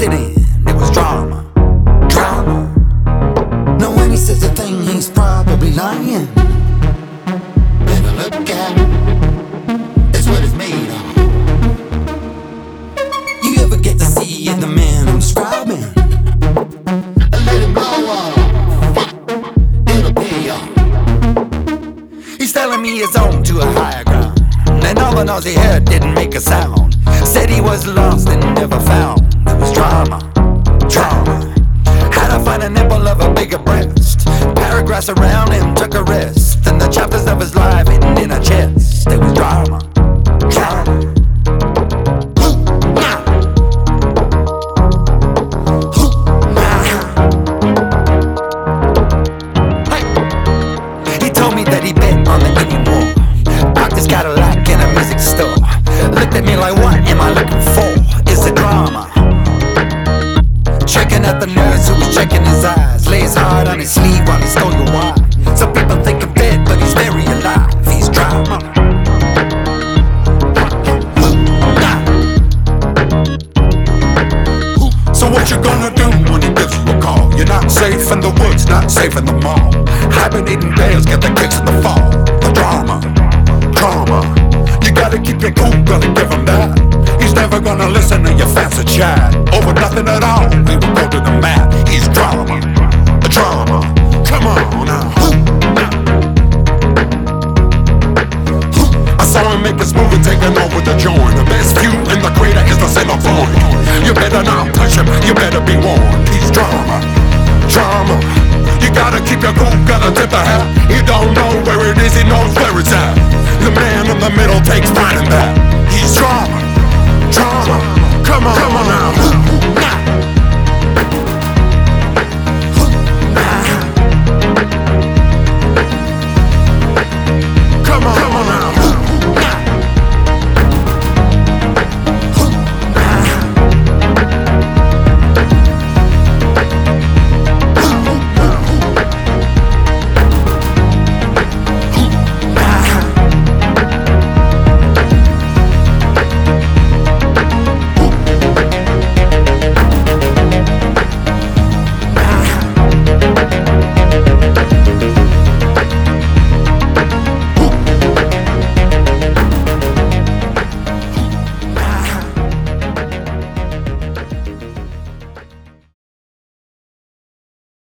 sitting, it was drama, drama. Now when he says a thing, he's probably lying. Better look at him, it's what it's made of. You ever get to see the man I'm describing? Let him blow up, it'll pay off. He's telling me he's on to a higher ground, and all the noise he heard didn't make a sound. Said he was lost and never found. It was drama, drama. Had to find a nipple of a bigger breast. Paragraphs around him took a rest, and the chapters of his life hidden in a chest. It was drama, drama. He told me that he bet on the anymore. Parked his Cadillac in a music store. Looked at me like, what am I looking for? It's the drama. Checking out the nurse who was checking his eyes. Lays hard on his sleeve while he stole your wine. Some people think him dead, but he's very alive. He's drama. So what you gonna do when he gives you a call? You're not safe in the woods, not safe in the mall. Hibernating bears get the kicks in the fall. The drama, drama. You gotta keep your cool, gotta give him that. He's never gonna listen to your fancy chat over nothing at all.